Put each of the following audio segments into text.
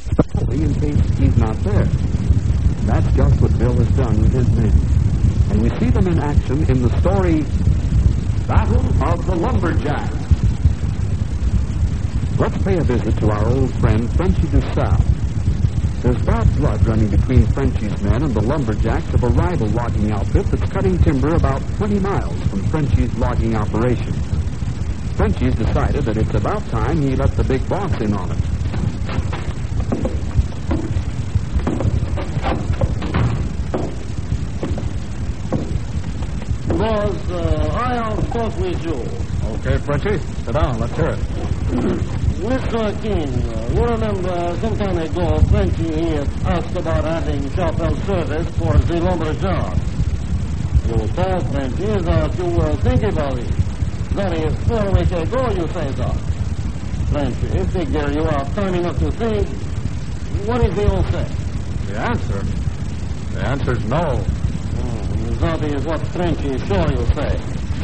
especially in case he's not there. That's just what Bill has done with his men. And we see them in action in the story, Battle of the Lumberjacks. Let's pay a visit to our old friend, Frenchy DuSalle. There's bad blood running between Frenchy's men and the lumberjacks of a rival logging outfit that's cutting timber about 20 miles from Frenchy's logging operation. Frenchy's decided that it's about time he let the big boss in on it. Boss, I have talked with you. Okay, Frenchy, sit down. Let's hear it. Mr. King, you remember some time ago, Frenchy here asked about having chauffeur service for the lumber job. You told Frenchy that you were thinking about it. That is 4 weeks ago, you say that. Frenchy, figure you are time enough to think. What is the old say? The answer's no. That is what Frenchy sure you say.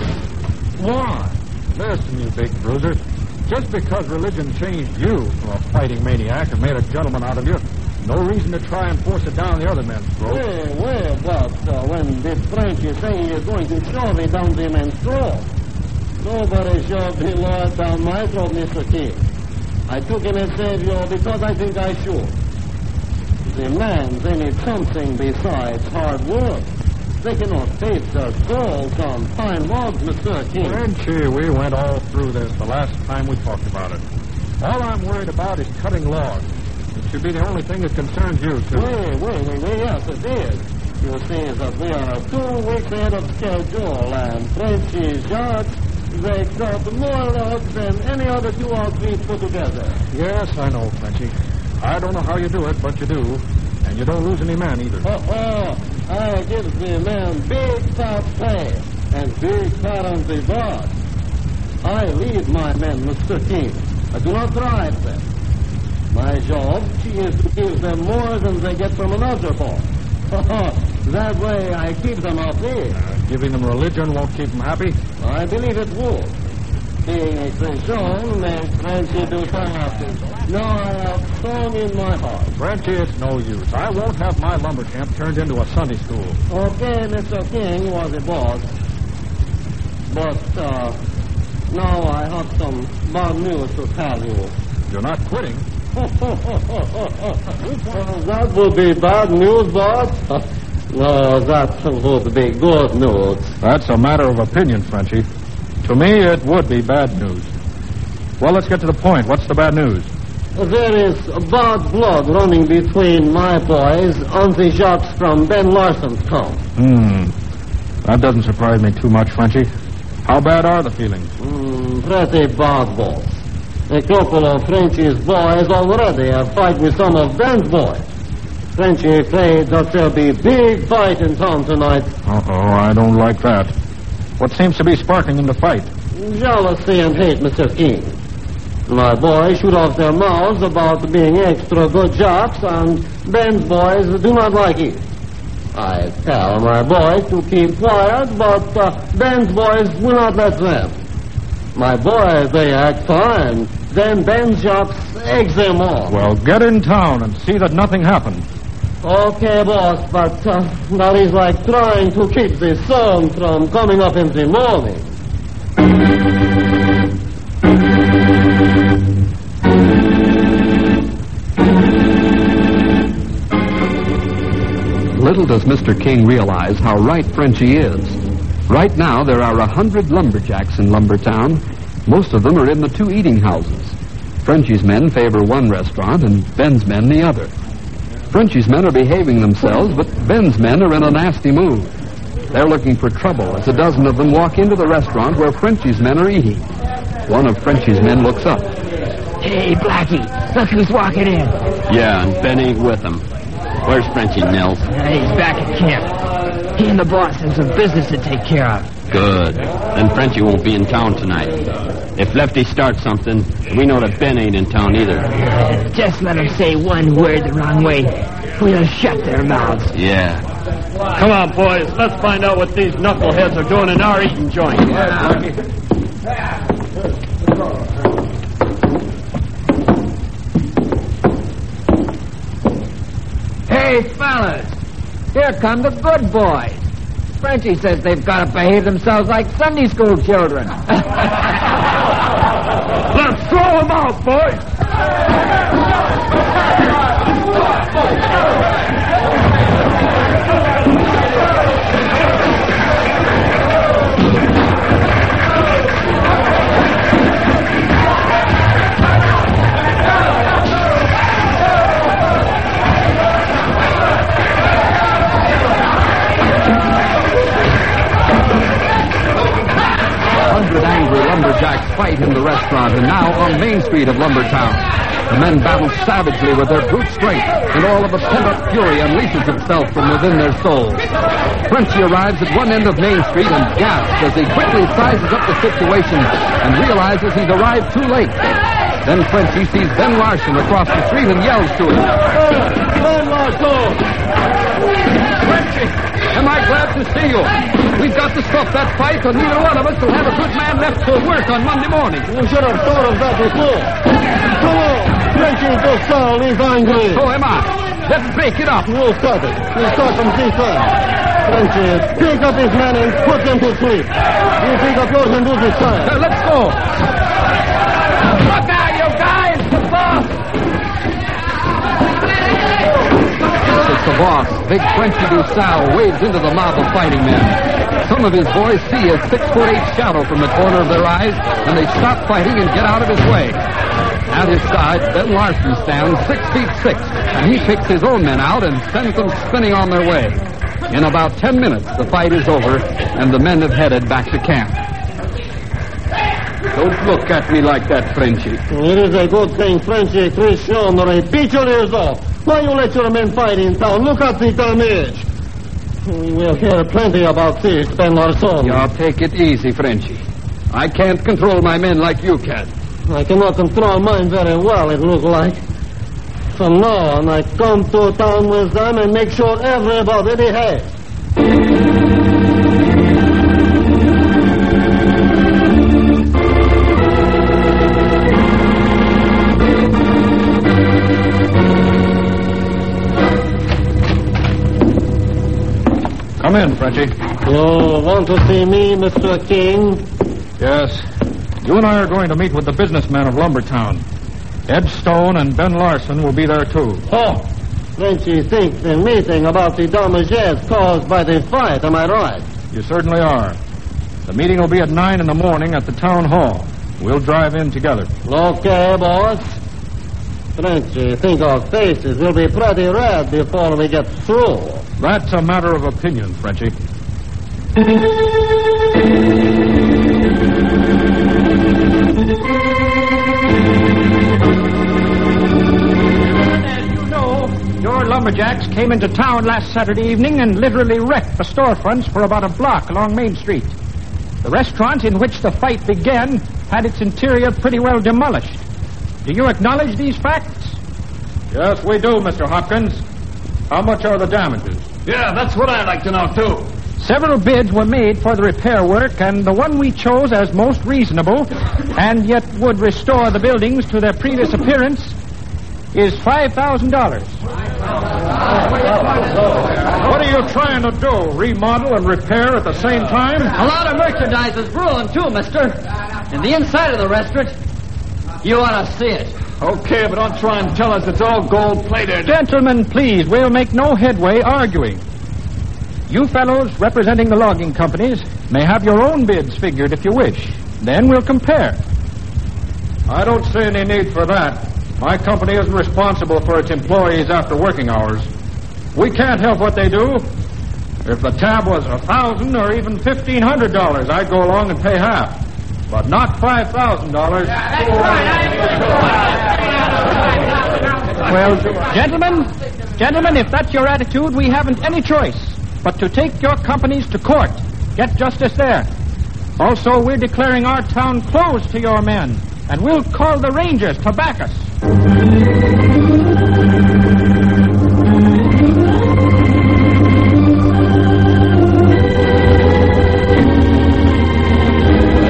Why? Listen, you big bruiser. Just because religion changed you from a fighting maniac and made a gentleman out of you, no reason to try and force it down the other men's throat. But when did Frenchy say he is going to shove it down the men's throat? Nobody shoved the Lord down my throat, Mr. King. I took him as Savior because I think I should. The men, they need something besides hard work. They cannot face their souls on pine logs, Mr. King. Frenchy, we went all through this the last time we talked about it. All I'm worried about is cutting logs. It should be the only thing that concerns you, too. Yes, it is. You see that we are 2 weeks ahead of schedule, and Frenchy's yards, they cut more logs than any other 2 outfits put together. Yes, I know, Frenchy. I don't know how you do it, but you do. And you don't lose any men, either. I give the men big fat pay and big fat on the boss. I lead my men, Mr. King. I do not drive them. My job is to give them more than they get from another boss. That way I keep them off here. Giving them religion won't keep them happy? I believe it would. Being a Christian makes Frenchy do some happy. Now I have strong in my heart. Frenchy, it's no use. I won't have my lumber camp turned into a Sunday school. Okay, Mr. King was the boss. But, now I have some bad news to tell you. You're not quitting? That would be bad news, boss. No, that would be good news. That's a matter of opinion, Frenchy. To me, it would be bad news. Well, let's get to the point. What's the bad news? There is bad blood running between my boys and the shots from Ben Larson's camp. That doesn't surprise me too much, Frenchy. How bad are the feelings? Pretty bad, boss. A couple of Frenchy's boys already have fight with some of Ben's boys. Frenchy afraid that there'll be big fight in town tonight. I don't like that. What seems to be sparking them to fight? Jealousy and hate, Mr. King. My boys shoot off their mouths about being extra good jocks, and Ben's boys do not like it. I tell my boys to keep quiet, but Ben's boys will not let them. My boys, they act fine. Then Ben's jocks eggs them on. Well, get in town and see that nothing happens. Okay, boss, but that is like trying to keep the sun from coming up in the morning. Little does Mr. King realize how right Frenchy is. Right now, there are 100 lumberjacks in Lumbertown. Most of them are in the 2 eating houses. Frenchy's men favor one restaurant and Ben's men the other. Frenchy's men are behaving themselves, but Ben's men are in a nasty mood. They're looking for trouble as a dozen of them walk into the restaurant where Frenchy's men are eating. One of Frenchy's men looks up. Hey, Blackie, look who's walking in. Yeah, and Ben ain't with him. Where's Frenchy, Nels? He's back at camp. He and the boss have some business to take care of. Good. Then Frenchy won't be in town tonight. If Lefty starts something, we know that Ben ain't in town either. Just let him say one word the wrong way. We'll shut their mouths. Yeah. Come on, boys. Let's find out what these knuckleheads are doing in our eating joint. Hey, fellas, here come the good boys. Frenchie says they've got to behave themselves like Sunday school children. Let's throw them out, boys. 100 angry lumberjacks fight in the restaurant and now on Main Street of Lumbertown. The men battle savagely with their brute strength, and all of the pent-up fury unleashes itself from within their souls. Frenchie arrives at one end of Main Street and gasps as he quickly sizes up the situation and realizes he's arrived too late. Then Frenchie sees Ben Larson across the street and yells to him. Ben Larson! Frenchie, am I glad to see you? We've got to stop that fight, or neither one of us will have a good man left for work on Monday morning. You should have thought of that before. Come on! Frenchie Dossal is angry. So am I. Let's break it up. We'll start it. We'll start from this side. Frenchie, pick up his men and put them to sleep. You pick up yours and do this side. Let's go. Look out, you guys! The boss! Yes, it's the boss. Big Frenchie Dossal wades into the mob of fighting men. Some of his boys see a 6'8" shadow from the corner of their eyes, and they stop fighting and get out of his way. At his side, Ben Larson stands 6'6", and he picks his own men out and sends them spinning on their way. In about 10 minutes, the fight is over, and the men have headed back to camp. Don't look at me like that, Frenchie. It is a good thing, Frenchie, Christian, or a beat your ears off. Why you let your men fight in town? Look at the damage. We will hear plenty about this, Ben Larson. You'll take it easy, Frenchie. I can't control my men like you can. I cannot control mine very well, it looks like. From now on, I come to town with them and make sure everybody behaves. Come in, Frenchie. You want to see me, Mr. King? Yes. You and I are going to meet with the businessmen of Lumbertown. Ed Stone and Ben Larson will be there, too. Oh, Frenchie thinks the meeting about the damages caused by the fight, am I right? You certainly are. The meeting will be at 9 in the morning at the town hall. We'll drive in together. Okay, boss. Frenchie, think our faces will be pretty red before we get through. That's a matter of opinion, Frenchie. As you know, your lumberjacks came into town last Saturday evening and literally wrecked the storefronts for about a block along Main Street. The restaurant in which the fight began had its interior pretty well demolished. Do you acknowledge these facts? Yes, we do, Mr. Hopkins. How much are the damages? Yeah, that's what I'd like to know, too. Several bids were made for the repair work, and the one we chose as most reasonable, and yet would restore the buildings to their previous appearance, is $5,000. What are you trying to do? Remodel and repair at the same time? A lot of merchandise is ruined, too, mister. And the inside of the restaurant, you ought to see it. Okay, but don't try and tell us it's all gold-plated. Gentlemen, please, we'll make no headway arguing. You fellows representing the logging companies may have your own bids figured if you wish. Then we'll compare. I don't see any need for that. My company isn't responsible for its employees after working hours. We can't help what they do. If the tab was $1,000 or even $1,500, I'd go along and pay half. But not $5,000. Well, gentlemen, if that's your attitude, we haven't any choice but to take your companies to court. Get justice there. Also, we're declaring our town closed to your men, and we'll call the Rangers to back us.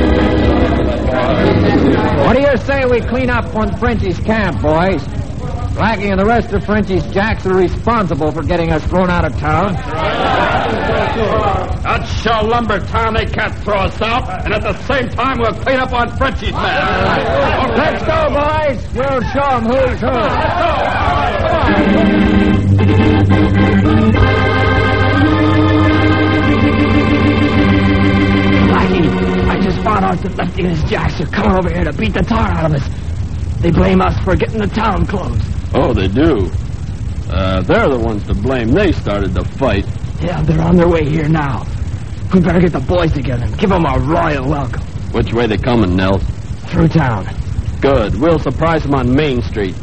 What do you say we clean up on Frenchie's camp, boys? Blackie and the rest of Frenchie's jacks are responsible for getting us thrown out of town. That's show Lumber Town they can't throw us out, and at the same time we'll clean up on Frenchie's men. Let's go, boys. We'll show them who's who. Blackie, I just found out that Lefty and his jacks are coming over here to beat the tar out of us. They blame us for getting the town closed. Oh, they do? They're the ones to blame. They started the fight. Yeah, they're on their way here now. We better get the boys together and give them a royal welcome. Which way they coming, Nels? Through town. Good. We'll surprise them on Main Street.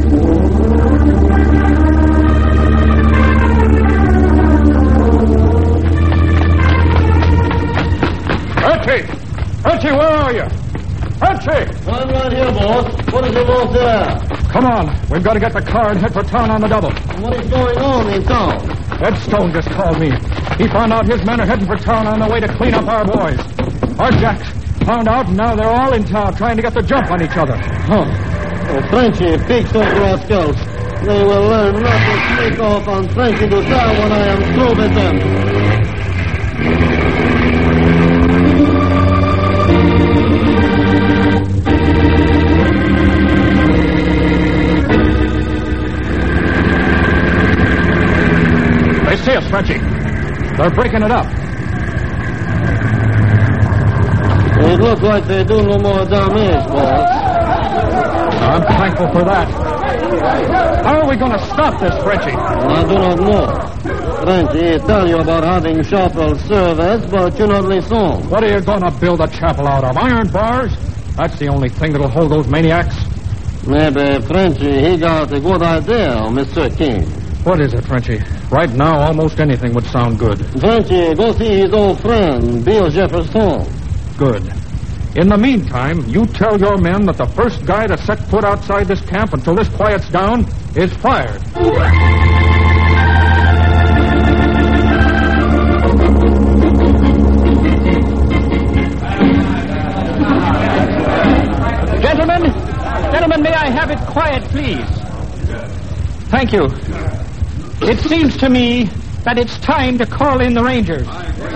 Frenchie, where are you? Frenchie! I'm right here, boss. What is it, boss, there? Come on. We've got to get the car and head for town on the double. What is going on in town? Ed Stone just called me. He found out his men are heading for town on their way to clean up our boys. Our jacks found out, and now they're all in town trying to get the jump on each other. Huh. Oh, Frenchie, pigs of rascals. They will learn not to sneak off on Frenchie to town when I am through with them. They see us, Frenchie. They're breaking it up. It looks like they do no more damage, boss. I'm thankful for that. How are we going to stop this, Frenchie? I do not know. Frenchie tell you about having chapel service, but you not listen. What are you going to build a chapel out of? Iron bars? That's the only thing that'll hold those maniacs. Maybe Frenchie, he got a good idea, Mr. King. What is it, Frenchie? Right now, almost anything would sound good. Frenchie, go see his old friend, Bill Jefferson. Good. In the meantime, you tell your men that the first guy to set foot outside this camp until this quiets down is fired. Gentlemen, may I have it quiet, please? Thank you. It seems to me that it's time to call in the Rangers.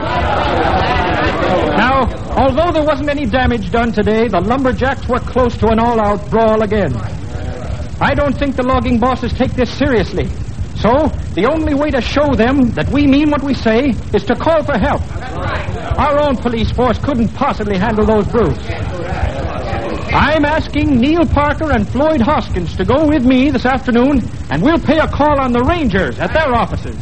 Now, although there wasn't any damage done today, the lumberjacks were close to an all-out brawl again. I don't think the logging bosses take this seriously. So, the only way to show them that we mean what we say is to call for help. Our own police force couldn't possibly handle those brutes. I'm asking Neil Parker and Floyd Hoskins to go with me this afternoon, and we'll pay a call on the Rangers at their offices.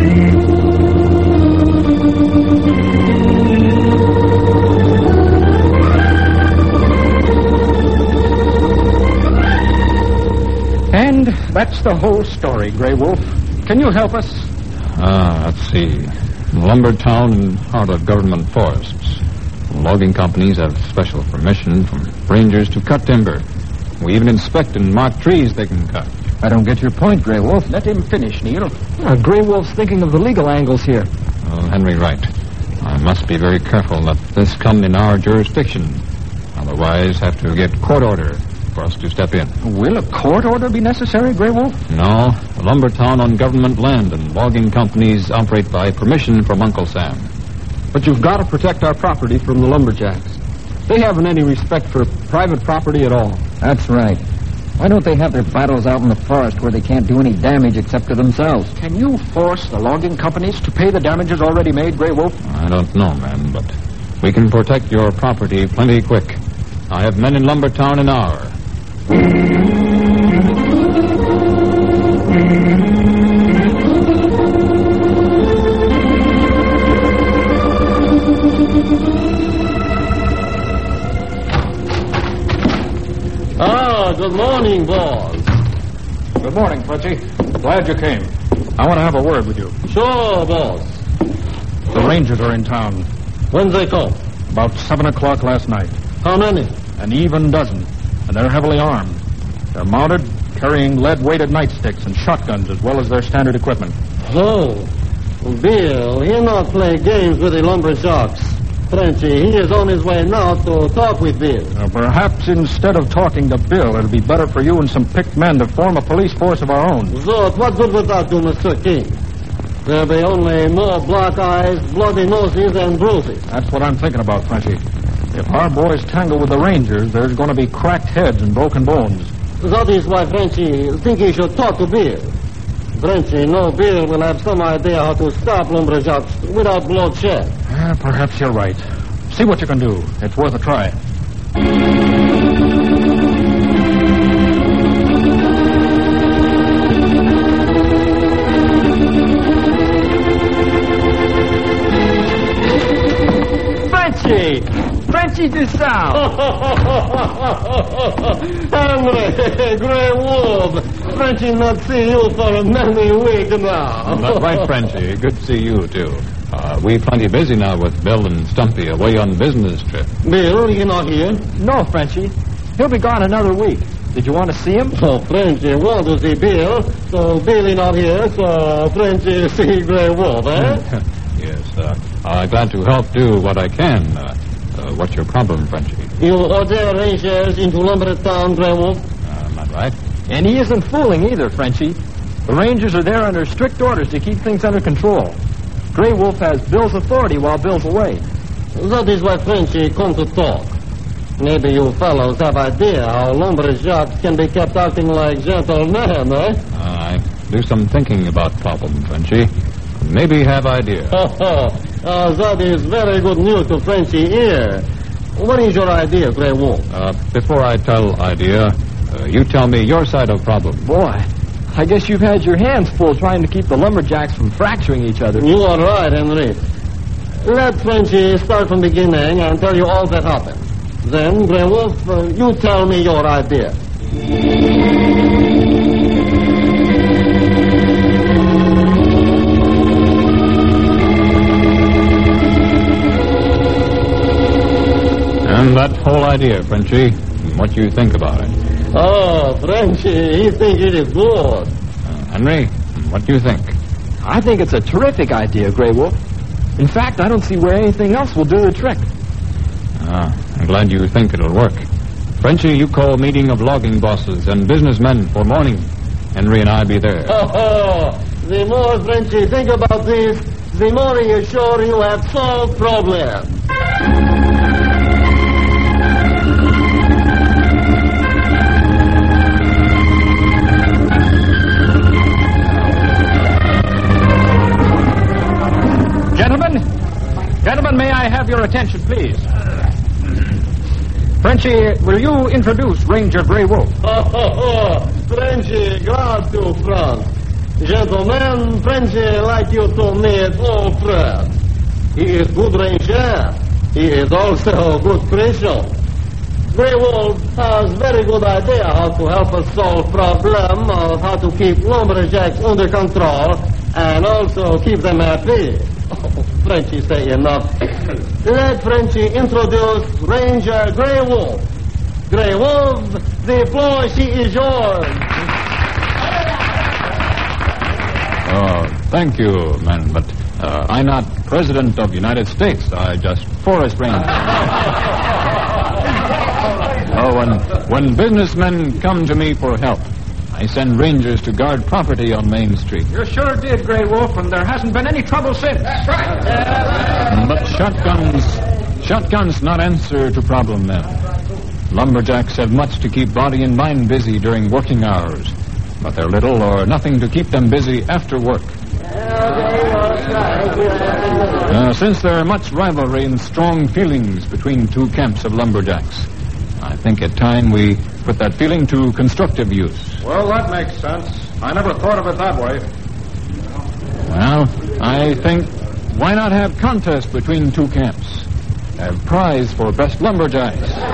And that's the whole story, Grey Wolf. Can you help us? Let's see. Lumber Town and heart of government forests. Logging companies have special permission from rangers to cut timber. We even inspect and mark trees they can cut. I don't get your point, Grey Wolf. Let him finish, Neil. Grey Wolf's thinking of the legal angles here. Oh, Henry, right. I must be very careful that this come in our jurisdiction. Otherwise, have to get court order for us to step in. Will a court order be necessary, Grey Wolf? No. Lumber Town on government land, and logging companies operate by permission from Uncle Sam. But you've got to protect our property from the lumberjacks. They haven't any respect for private property at all. That's right. Why don't they have their battles out in the forest where they can't do any damage except to themselves? Can you force the logging companies to pay the damages already made, Grey Wolf? I don't know, man, but we can protect your property plenty quick. I have men in Lumber Town an hour. Good morning, boss. Good morning, Fletchy. Glad you came. I want to have a word with you. Sure, boss. The Rangers are in town. When they come? About 7 o'clock last night. How many? An even dozen. And they're heavily armed. They're mounted, carrying lead-weighted nightsticks and shotguns as well as their standard equipment. Oh. Bill, he not play games with the lumberjacks. Frenchy, he is on his way now to talk with Bill. Perhaps instead of talking to Bill, it'll be better for you and some picked men to form a police force of our own. Zot, what good would that do, Mr. King? There'll be only more black eyes, bloody noses, and bruises. That's what I'm thinking about, Frenchy. If our boys tangle with the Rangers, there's going to be cracked heads and broken bones. That is why Frenchy think he should talk to Bill. Frenchy, no Bill will have some idea how to stop lumberjacks without bloodshed. Perhaps you're right. See what you can do. It's worth a try. Frenchy du South. Henry, Grey Wolf. Frenchy not see you for many weeks now. That's right, Frenchy. Good to see you, too. We plenty busy now with Bill and Stumpy away on business trip. Bill, he not here? No, Frenchy. He'll be gone another week. Did you want to see him? Oh, Frenchy want to see Bill. So Billy not here, so Frenchy see Grey Wolf, eh? Yes, glad to help do what I can. What's your problem, Frenchy? You order Rangers into Lumbertown, Grey Wolf? Not right. And he isn't fooling either, Frenchy. The Rangers are there under strict orders to keep things under control. Grey Wolf has Bill's authority while Bill's away. That is why Frenchy come to talk. Maybe you fellows have idea how lumberjacks can be kept acting like gentlemen, eh? I do some thinking about problem, Frenchy. Maybe have idea. That is very good news to Frenchy ear. What is your idea, Grey Wolf? Before I tell idea, you tell me your side of problem. Boy, I guess you've had your hands full trying to keep the lumberjacks from fracturing each other. You are right, Henry. Let Frenchy start from beginning and tell you all that happened. Then, Grey Wolf, you tell me your idea. And that whole idea, Frenchy, what you think about it? Oh, Frenchy, he think it is good. Henry, what do you think? I think it's a terrific idea, Grey Wolf. In fact, I don't see where anything else will do the trick. I'm glad you think it'll work. Frenchy, you call meeting of logging bosses and businessmen for morning. Henry and I be there. The more Frenchy think about this, the more he is sure you have solved problem. Gentlemen, may I have your attention, please? Frenchy, will you introduce Ranger Grey Wolf? Frenchy, glad to front. Gentlemen, Frenchy like you to meet old friend. He is good ranger. He is also good Christian. Grey Wolf has very good idea how to help us solve problem of how to keep lumberjacks under control and also keep them happy. Frenchy say enough. Let Frenchy introduce Ranger Grey Wolf. Grey Wolf, the floor she is yours. Thank you, man, but I'm not President of the United States. I just Forest Ranger. When businessmen come to me for help, I send rangers to guard property on Main Street. You sure did, Grey Wolf, and there hasn't been any trouble since. That's right. But shotguns not answer to problem, men. Lumberjacks have much to keep body and mind busy during working hours, but they're little or nothing to keep them busy after work. Since there are much rivalry and strong feelings between two camps of lumberjacks, I think at time we put that feeling to constructive use. Well, that makes sense. I never thought of it that way. Well, I think, why not have contest between two camps? Have prize for best lumberjacks.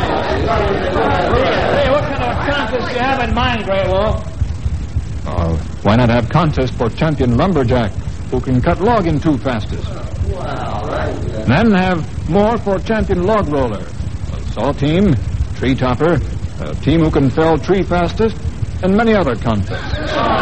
Hey, what kind of contest do you have in mind, Grey Wolf? Why not have contest for champion lumberjack who can cut log in two fastest? Then have more for champion log roller, a saw team, tree topper, a team who can fell tree fastest, and many other contests.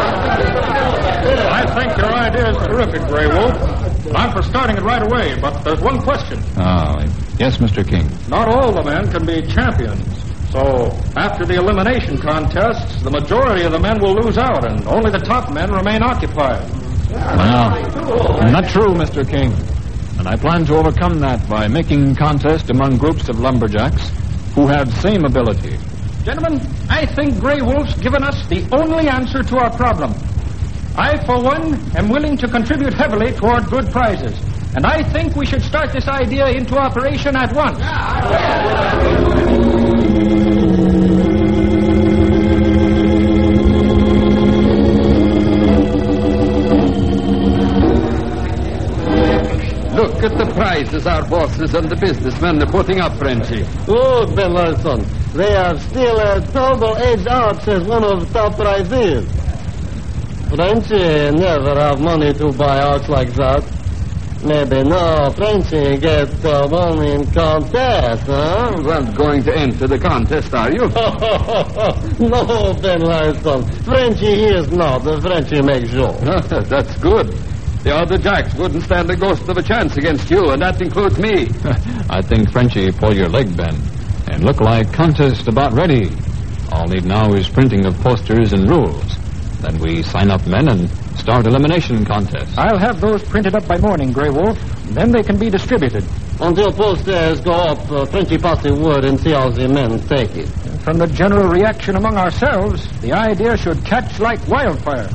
I think your idea is terrific, Grey Wolf. I'm for starting it right away, but there's one question. Yes, Mr. King. Not all the men can be champions. So, after the elimination contests, the majority of the men will lose out, and only the top men remain occupied. No, not true, Mr. King. And I plan to overcome that by making contest among groups of lumberjacks who have same ability. Gentlemen, I think Grey Wolf's given us the only answer to our problem. I, for one, am willing to contribute heavily toward good prizes. And I think we should start this idea into operation at once. Look at the prizes our bosses and the businessmen are putting up, Frenchy. Oh, Ben Larson, they have still a double-edged axe as one of the top prizes. Frenchy never have money to buy axe like that. Maybe now Frenchy get one in contest, huh? You aren't going to enter the contest, are you? No, Ben Larson. Frenchy is not. Frenchy makes sure. That's good. The other jacks wouldn't stand a ghost of a chance against you, and that includes me. I think Frenchy pull your leg, Ben. And look like contest about ready. All need now is printing of posters and rules. Then we sign up men and start elimination contest. I'll have those printed up by morning, Grey Wolf. Then they can be distributed. Until posters go up, Frenchy pass the word and see how the men take it. From the general reaction among ourselves, the idea should catch like wildfire.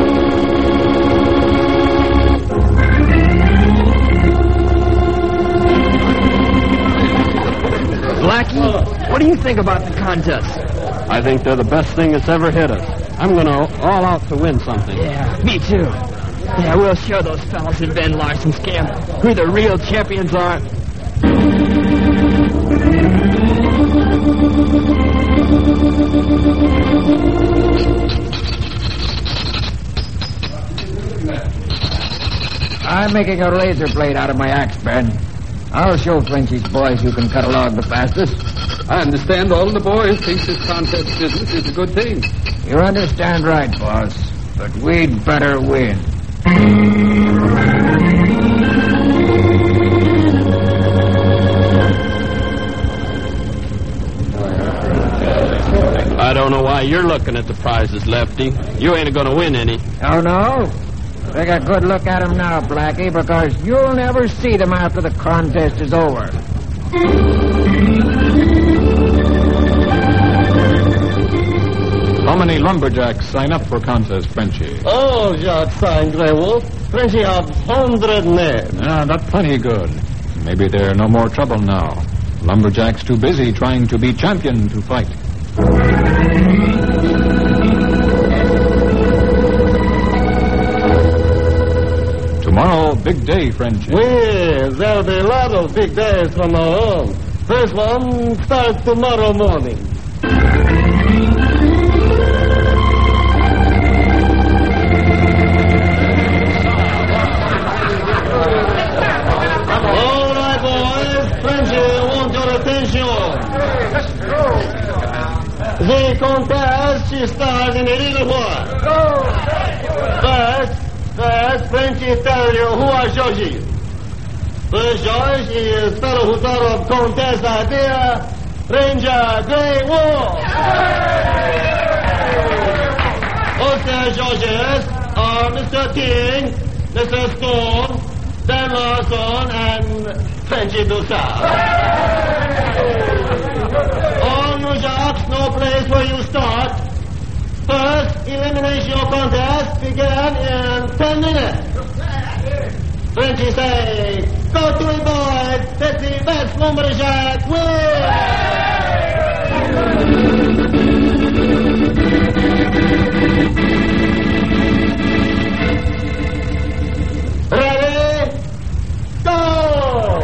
Blackie, what do you think about the contest? I think they're the best thing that's ever hit us. I'm going to all out to win something. Yeah, me too. Yeah, we'll show those fellas in Ben Larson's camp who the real champions are. I'm making a razor blade out of my axe, Ben. I'll show Frenchy's boys who can cut a log the fastest. I understand all the boys think this contest business is a good thing. You understand right, boss. But we'd better win. I don't know why you're looking at the prizes, Lefty. You ain't going to win any. Oh, no? Take a good look at them now, Blackie, because you'll never see them after the contest is over. How many lumberjacks sign up for contest, Frenchy? Oh, Jacques sign, Grey Wolf. Frenchy have 100 men. That's plenty good. Maybe they're no more trouble now. Lumberjacks too busy trying to be champion to fight. Tomorrow, big day, Frenchy. There'll be a lot of big days from now on. First one starts tomorrow morning. All right, boys. Frenchy, want your attention. The contest starts in a little while. First, Frenchy tell you who are judges. First judge is fellow who thought of contest idea, Ranger Grey Wolf. Other judges are Mr. King, Mr. Stone, Ben Larson, and Frenchy Dussard. All New Jacks, no place where you start. First elimination contest began in 10 minutes. Frenchy say, go to it, boys. Let the best lumberjack win. Ready? Go!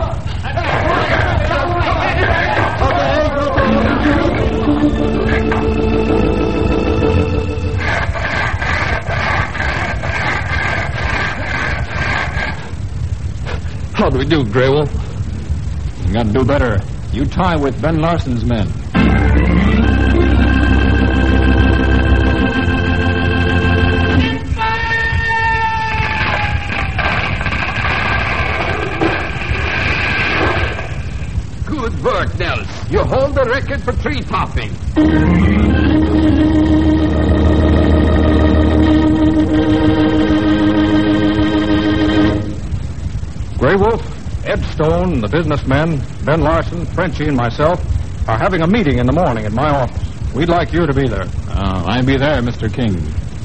How do we do, Grey Wolf? You got to do better. You tie with Ben Larson's men. You hold the record for tree topping. Grey Wolf, Ed Stone, the businessmen, Ben Larson, Frenchie, and myself are having a meeting in the morning at my office. We'd like you to be there. I'll be there, Mr. King.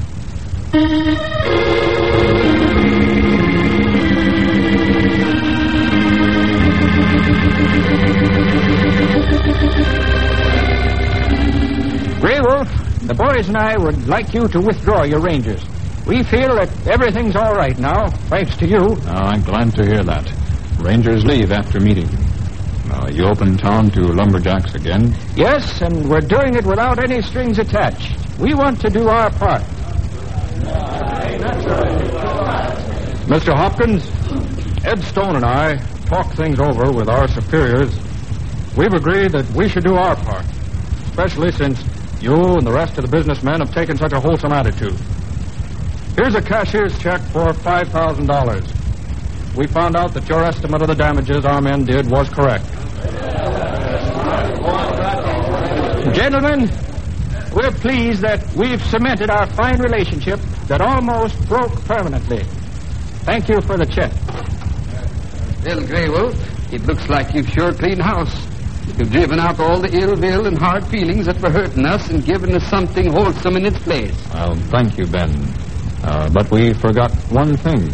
Grey Wolf, the boys and I would like you to withdraw your Rangers. We feel that everything's all right now, thanks to you. I'm glad to hear that. Rangers leave after meeting. You open town to lumberjacks again? Yes, and we're doing it without any strings attached. We want to do our part. Mr. Hopkins, Ed Stone and I talked things over with our superiors. We've agreed that we should do our part, especially since you and the rest of the businessmen have taken such a wholesome attitude. Here's a cashier's check for $5,000. We found out that your estimate of the damages our men did was correct. Gentlemen, we're pleased that we've cemented our fine relationship that almost broke permanently. Thank you for the check. Well, Grey Wolf, it looks like you've sure cleaned house. You've driven out all the ill will and hard feelings that were hurting us and given us something wholesome in its place. Well, thank you, Ben. But we forgot one thing.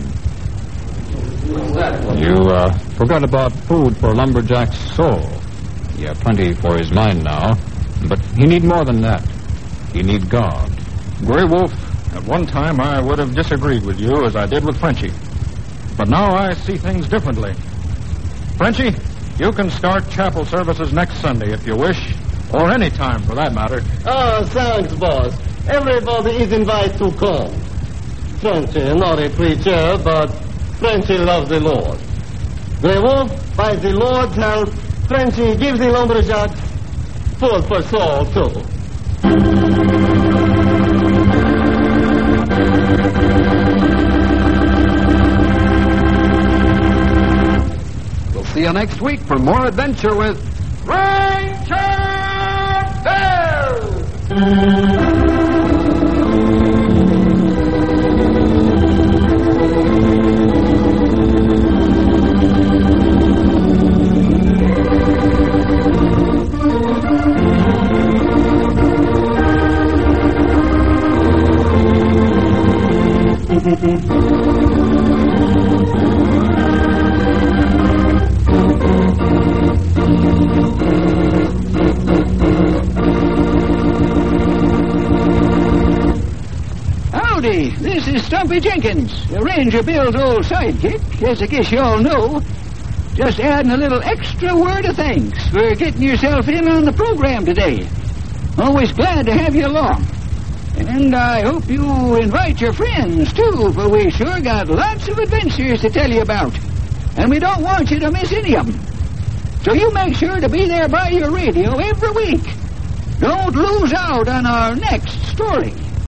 You forgot about food for Lumberjack's soul. He have plenty for his mind now, but he need more than that. He need God. Grey Wolf, at one time I would have disagreed with you as I did with Frenchie. But now I see things differently. Frenchie, you can start chapel services next Sunday if you wish, or any time for that matter. Oh, thanks, boss. Everybody is invited to come. Frenchie, not a preacher, but Frenchie loves the Lord. Grey Wolf, by the Lord's help, Frenchie gives the lumberjack food for soul, too. We'll see you next week for more adventure with Ranger Bill! Howdy, this is Stumpy Jenkins, Ranger Bill's old sidekick, as I guess you all know. Just adding a little extra word of thanks for getting yourself in on the program today. Always glad to have you along. And I hope you invite your friends, too, for we sure got lots of adventures to tell you about. And we don't want you to miss any of them. So you make sure to be there by your radio every week. Don't lose out on our next story.